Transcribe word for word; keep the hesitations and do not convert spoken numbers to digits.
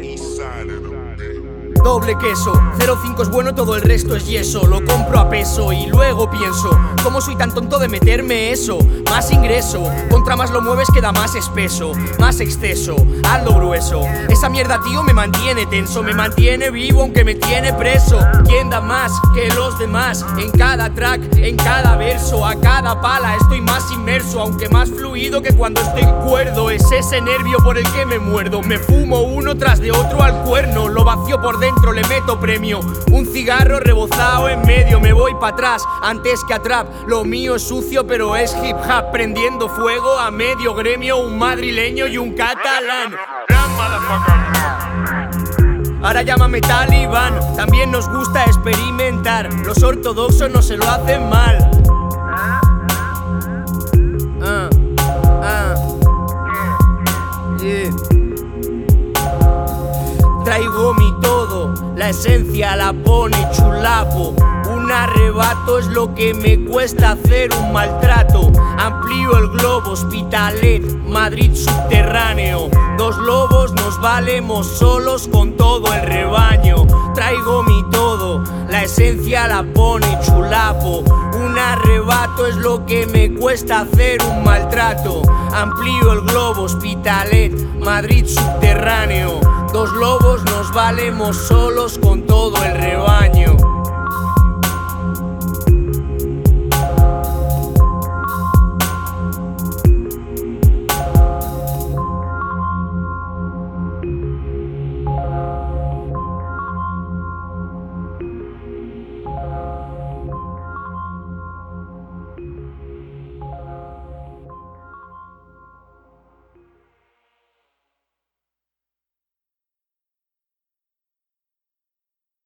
Doble queso, cero cinco es bueno, todo el resto es yeso. Lo compro a peso y luego pienso, ¿cómo soy tan tonto de meterme eso? Más ingreso, contra más lo mueves queda más espeso. Más exceso, hazlo grueso. Esa mierda, tío, me mantiene tenso. Me mantiene vivo aunque me tiene preso. ¿Quién da más que los demás? En cada track, en cada verso, a cada pala estoy más inmerso. Aunque más fluido que cuando estoy cuerdo. Es ese nervio por el que me muerdo. Me fumo uno tras de otro al cuerno. Lo vacío por dentro, le meto premio. Un cigarro rebozado en medio. Me voy para atrás antes que a trap. Lo mío es sucio pero es hip hop. Prendiendo fuego a medio gremio. Un madrileño y un catalán. Ahora llámame talibán. También nos gusta experimentar. Los ortodoxos no se lo hacen mal. Ah, ah, yeah. Traigo mi todo, la esencia la pone chulapo. Un arrebato es lo que me cuesta hacer un maltrato. Amplío el globo, Hospitalet, Madrid subterráneo. Dos lobos nos valemos solos con todo el rebaño. Traigo mi todo, la esencia la pone chulapo. Un arrebato es lo que me cuesta hacer un maltrato. Amplío el globo, Hospitalet, Madrid subterráneo. Dos lobos nos valemos solos con todo el rebaño.